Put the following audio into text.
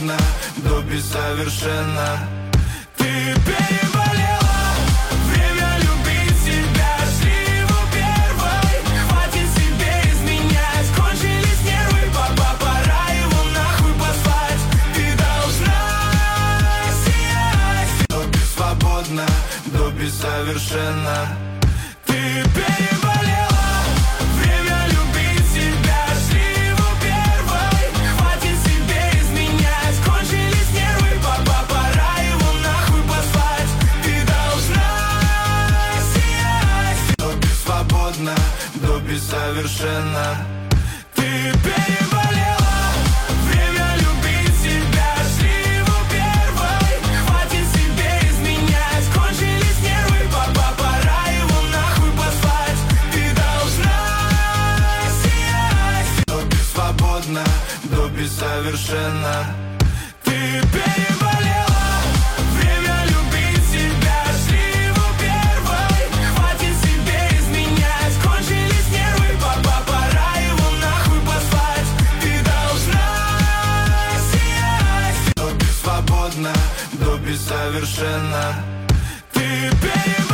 свободна до бессовершенно. Ты переболела, время любить себя. Шли его первой, хватит себе изменять. Кончились нервы, пора его нахуй послать. Ты должна сиять, но ты свободна до бессовершенно. Ты переболела, время любить себя. Шли его первой, хватит себе изменять. Кончились нервы, пора его нахуй послать. Ты должна сиять, но ты свободна до бессовершенно. Ты переболела, время любить себя. Шли его первой, хватит себе изменять. Кончились нервы, пора его нахуй послать. Ты должна сиять, но ты свободна до бессовершенно. Ты переболела, время любить себя. Шли его первой, хватит себе изменять. Кончились нервы, пора его нахуй послать. Ты должна сиять, но ты свободна до бессовершенно. Ты переболела.